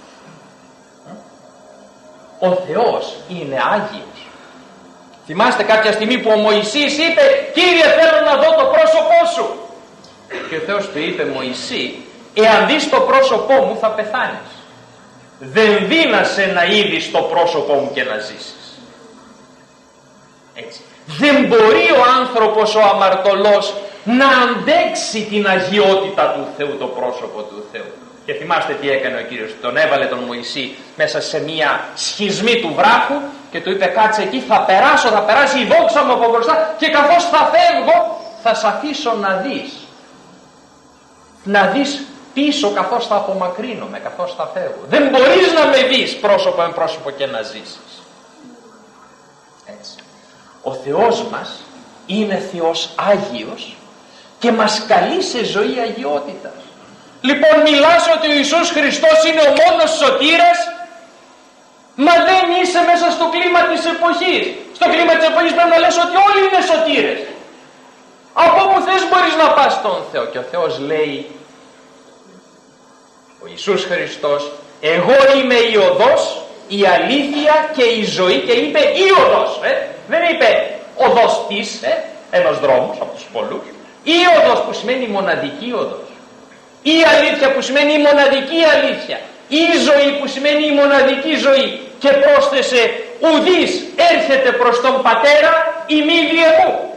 Ο Θεός είναι Άγιος. Θυμάστε κάποια στιγμή που ο Μωυσής είπε, Κύριε, θέλω να δω το πρόσωπό σου. Και ο Θεός του είπε, Μωυσή, εάν δεις το πρόσωπό μου θα πεθάνεις. Δεν δύνασε να είδεις το πρόσωπό μου και να ζήσεις. Έτσι. Δεν μπορεί ο άνθρωπος ο αμαρτωλός να αντέξει την αγιότητα του Θεού, το πρόσωπο του Θεού. Και θυμάστε τι έκανε ο Κύριος, τον έβαλε τον Μωυσή μέσα σε μια σχισμή του βράχου και του είπε, κάτσε εκεί, θα περάσω, θα περάσει η δόξα μου από μπροστά και καθώς θα φεύγω θα σ' αφήσω να δεις. Να δεις πίσω καθώς θα απομακρύνομαι, καθώς θα φεύγω. Δεν μπορείς να με δεις πρόσωπο με πρόσωπο και να ζήσεις. Έτσι. Ο Θεός μας είναι Θεός Άγιος και μας καλεί σε ζωή αγιότητας. Λοιπόν, μιλάς ότι ο Ιησούς Χριστός είναι ο μόνος σωτήρας, μα δεν είσαι μέσα στο κλίμα της εποχής. Στο κλίμα της εποχής πρέπει να λες ότι όλοι είναι σωτήρες. Από όπου θες μπορείς να πας στον Θεό. Και ο Θεός λέει, ο Ιησούς Χριστός, εγώ είμαι η οδός, η αλήθεια και η ζωή, και είπε η οδός. Ε? Δεν είπε οδός της, ε? ένας δρόμος από τους πολλούς. Η οδός που σημαίνει μοναδική οδός. Η αλήθεια που σημαίνει η μοναδική αλήθεια. Η ζωή που σημαίνει η μοναδική ζωή. Και πρόσθεσε, ουδής έρχεται προς τον Πατέρα ημίλιε μου.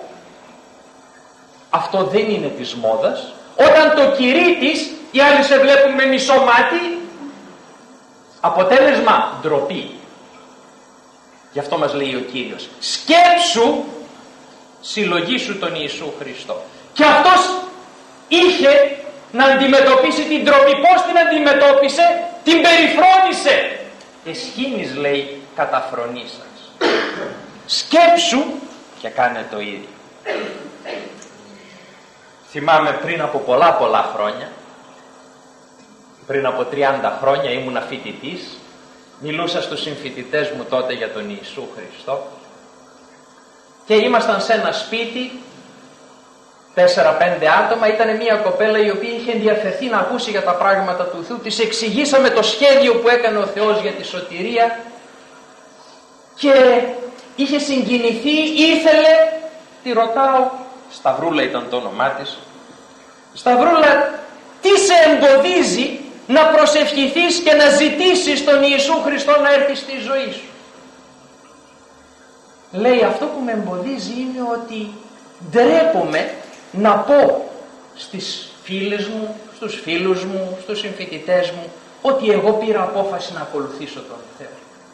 Αυτό δεν είναι της μόδας. Όταν το κηρύττεις, οι άλλοι σε βλέπουν με μισό μάτι, αποτέλεσμα ντροπή. Γι' αυτό μας λέει ο Κύριος, σκέψου, συλλογήσου τον Ιησού Χριστό. Και αυτός είχε να αντιμετωπίσει την ντροπή. Πώς την αντιμετώπισε? Την περιφρόνησε. Εσχήνης, λέει, καταφρονήσας. Σκέψου και κάνε το ίδιο. Θυμάμαι πριν από πολλά πολλά χρόνια, πριν από τριάντα χρόνια ήμουν φοιτητής, μιλούσα στους συμφοιτητές μου τότε για τον Ιησού Χριστό και ήμασταν σε ένα σπίτι, τέσσερα πέντε άτομα, ήταν μια κοπέλα η οποία είχε ενδιαφερθεί να ακούσει για τα πράγματα του Θεού, της εξηγήσαμε το σχέδιο που έκανε ο Θεός για τη σωτηρία και είχε συγκινηθεί, ήθελε, τη ρωτάω, Σταυρούλα ήταν το όνομά της, Σταυρούλα, τι σε εμποδίζει να προσευχηθείς και να ζητήσεις τον Ιησού Χριστό να έρθει στη ζωή σου? Λέει, αυτό που με εμποδίζει είναι ότι ντρέπομαι να πω στις φίλες μου, στους φίλους μου, στους συμφοιτητές μου ότι εγώ πήρα απόφαση να ακολουθήσω τον Θεό.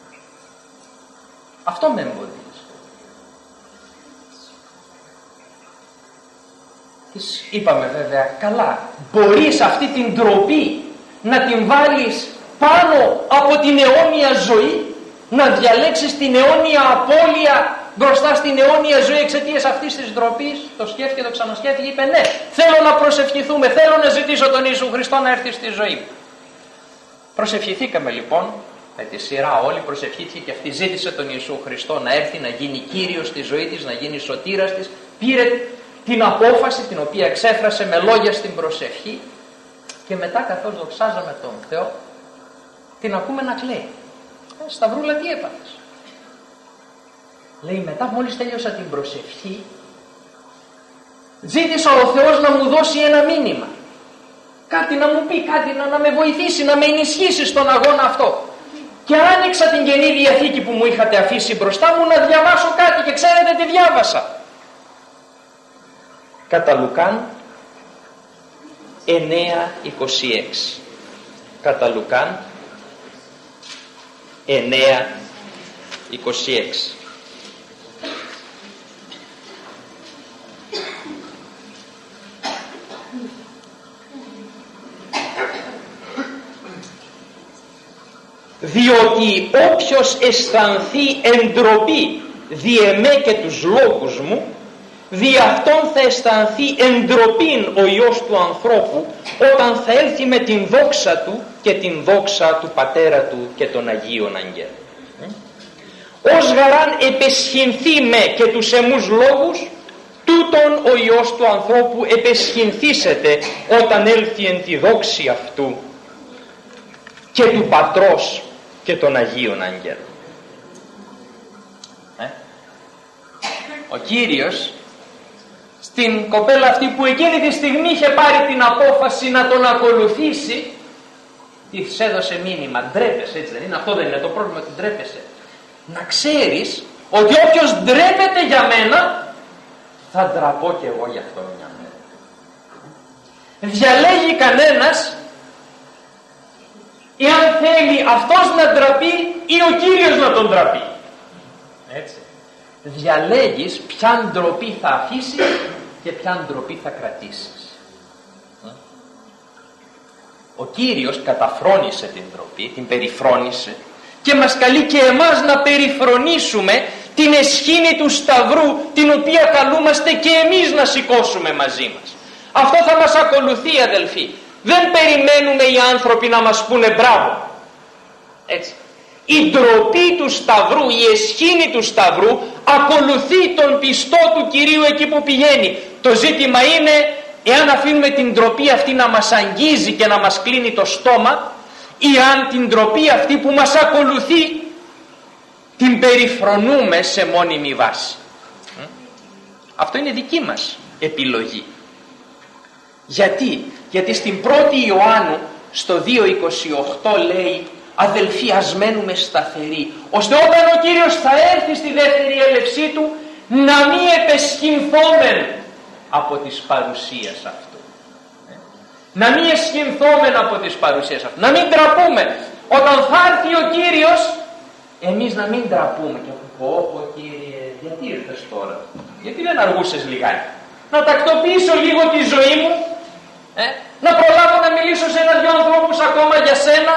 Αυτό με εμποδίζει. Της είπαμε βέβαια, καλά, μπορείς αυτή την ντροπή να την βάλεις πάνω από την αιώνια ζωή, να διαλέξεις την αιώνια απώλεια μπροστά στην αιώνια ζωή εξαιτίας αυτής της ντροπής? Το σκέφτηκε, το ξανασκέφτηκε, είπε ναι, θέλω να προσευχηθούμε, θέλω να ζητήσω τον Ιησού Χριστό να έρθει στη ζωή μου. Προσευχηθήκαμε λοιπόν με τη σειρά, όλοι προσευχήθηκε και αυτή, ζήτησε τον Ιησού Χριστό να έρθει, να γίνει Κύριος στη ζωή της, να γίνει σωτήρας της, πήρε την απόφαση την οποία εξέφρασε με λόγια στην προσευχή και μετά καθώς δοξάζαμε τον Θεό την ακούμε να κλαίει. Ε, Σταυρούλα, τι έπαθες? Λέει, μετά μόλις τέλειωσα την προσευχή ζήτησα ο Θεός να μου δώσει ένα μήνυμα, κάτι να μου πει, κάτι να, να με βοηθήσει, να με ενισχύσει στον αγώνα αυτό. Και άνοιξα την Καινή Διαθήκη που μου είχατε αφήσει μπροστά μου να διαβάσω κάτι και ξέρετε τι διάβασα? Κατά Λουκάν εννέα είκοσι έξι. Κατά Λουκάν εννέα είκοσι έξι. Διότι όποιος αισθανθεί εντροπή δι' εμέ και τους λόγους μου, δι' αυτόν θα αισθανθεί εντροπήν ο Υιός του ανθρώπου όταν θα έλθει με την δόξα του και την δόξα του Πατέρα του και των Αγίων Αγγέλων. Ως γαράν επεσχυνθεί με και τους εμούς λόγους, τούτον ο Υιός του ανθρώπου επεσχυνθήσεται όταν έλθει εν τη δόξη αυτού και του Πατρός και των Αγίων Αγγέλων. Ε? Ο Κύριος στην κοπέλα αυτή που εκείνη τη στιγμή είχε πάρει την απόφαση να τον ακολουθήσει, της έδωσε μήνυμα, ντρέπεσαι, έτσι δεν είναι? Αυτό δεν είναι το πρόβλημα, ότι ντρέπεσαι? Να ξέρεις ότι όποιος ντρέπεται για μένα θα ντραπώ και εγώ για αυτόν μια μέρα. Διαλέγει κανένας εάν θέλει αυτός να ντραπεί ή ο Κύριος να τον ντραπεί. Έτσι. Διαλέγεις ποια ντροπή θα αφήσεις και ποια ντροπή θα κρατήσεις. Ο Κύριος καταφρόνησε την ντροπή, την περιφρόνησε και μας καλεί και εμάς να περιφρονήσουμε την αισχήνη του Σταυρού, την οποία καλούμαστε και εμείς να σηκώσουμε μαζί μας. Αυτό θα μας ακολουθεί, αδελφοί. Δεν περιμένουμε οι άνθρωποι να μας πούνε μπράβο. Έτσι. Η ντροπή του Σταυρού, η αισχήνη του Σταυρού ακολουθεί τον πιστό του Κυρίου εκεί που πηγαίνει. Το ζήτημα είναι εάν αφήνουμε την ντροπή αυτή να μας αγγίζει και να μας κλείνει το στόμα, ή αν την ντροπή αυτή που μας ακολουθεί την περιφρονούμε σε μόνιμη βάση. Αυτό είναι δική μας επιλογή. Γιατί? Γιατί στην πρώτη Ιωάννου στο δύο είκοσι οκτώ λέει, αδελφοί, ας μένουμε σταθεροί, ώστε όταν ο Κύριος θα έρθει στη δεύτερη έλευσή του να μην επεσχυνθόμεν από τις παρουσίες αυτού. Ε? Να μην εσχυνθόμεν από τις παρουσίες αυτού. Να μην τραπούμε. Όταν θα έρθει ο Κύριος, εμείς να μην τραπούμε. Και πω, πω Κύριε, γιατί ήρθες τώρα? Γιατί δεν αργούσες λιγάκι? Να τακτοποιήσω λίγο τη ζωή μου, ε? να προλάβω να μιλήσω σε ένα-δυο ανθρώπους ακόμα για σένα.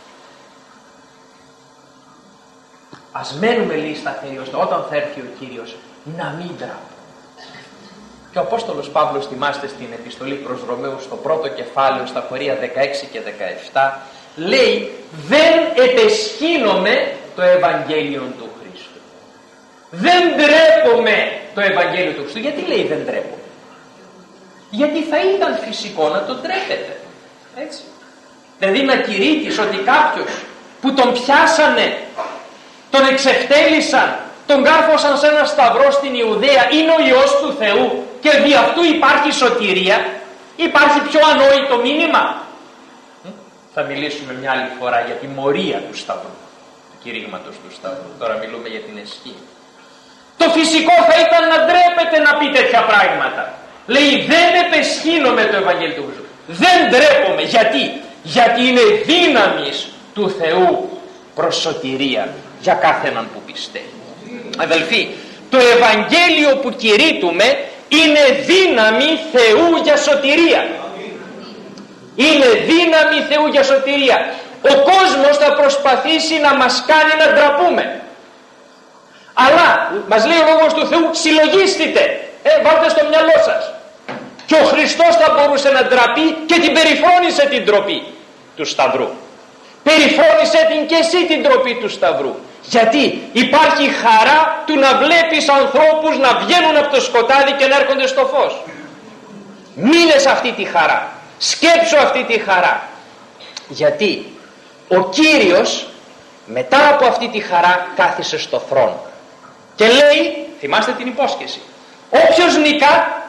Ας μένουμε λίγο σταθεροί, ώστε όταν θα έρθει ο Κύριος να μην τραπούμε. Και ο Απόστολος Παύλος, θυμάστε στην επιστολή προς Ρωμαίους στο πρώτο κεφάλαιο, στα χωρία δεκαέξι και δεκαεπτά, λέει, δεν επεσχύνομαι το Ευαγγέλιο του Χριστού. Δεν ντρέπομαι το Ευαγγέλιο του Χριστού. Γιατί λέει δεν ντρέπομαι? Γιατί θα ήταν φυσικό να τον ντρέπεται. Έτσι. Δηλαδή να κηρύττεις ότι κάποιος που τον πιάσανε, τον εξευτέλισαν, τον κάρφωσαν σε ένα σταυρό στην Ιουδαία, είναι ο Υιός του Θεού και δι' αυτού υπάρχει σωτηρία, υπάρχει πιο ανόητο μήνυμα? Θα μιλήσουμε μια άλλη φορά για τη μορία του σταυρού, του κηρύγματος του σταυρού. Τώρα μιλούμε για την αισχύ. Το φυσικό θα ήταν να ντρέπεται να πει τέτοια πράγματα. Λέει δεν επεσχύνομαι το Ευαγγέλιο του Χριστού. Δεν ντρέπομαι. Γιατί? Γιατί είναι δύναμης του Θεού προς σωτηρία για κάθε έναν που πιστεύει. Αδελφοί, το Ευαγγέλιο που κηρύττουμε Είναι δύναμη Θεού για σωτηρία. Είναι δύναμη Θεού για σωτηρία. Ο κόσμος θα προσπαθήσει να μας κάνει να ντραπούμε. Αλλά μας λέει ο Λόγος του Θεού, συλλογίστητε, ε, βάλτε στο μυαλό σας. Και ο Χριστός θα μπορούσε να ντραπεί και την περιφρόνησε την ντροπή του Σταυρού. Περιφρόνησε την και εσύ την ντροπή του Σταυρού. Γιατί υπάρχει χαρά του να βλέπεις ανθρώπους να βγαίνουν από το σκοτάδι και να έρχονται στο φως. Μείνε σε αυτή τη χαρά. Σκέψου αυτή τη χαρά. Γιατί ο Κύριος μετά από αυτή τη χαρά κάθισε στο θρόνο. Και λέει, θυμάστε την υπόσχεση, όποιος νικά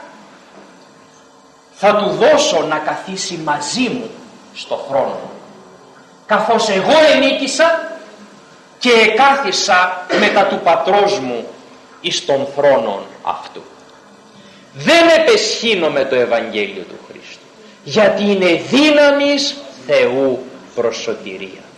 θα του δώσω να καθίσει μαζί μου στο θρόνο, καθώς εγώ ενίκησα και εκάθισα μετά του πατρός μου εις τον θρόνο αυτού. Δεν επεσχύνομαι το Ευαγγέλιο του Χριστού, γιατί είναι δύναμης Θεού προς σωτηρία.